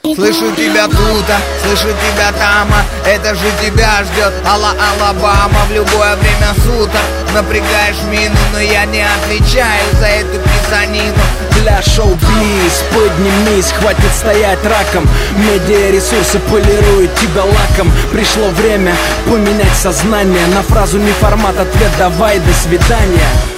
Слышу тебя тут, слышу тебя там, это же тебя ждет Алабама в любое время суток. Напрягаешь мину, но я не отвечаю за эту писанину. Бля, шоу-биз, поднимись, хватит стоять раком. Медиаресурсы полируют тебя лаком. Пришло время поменять сознание на фразу не формат, ответ давай, до свидания.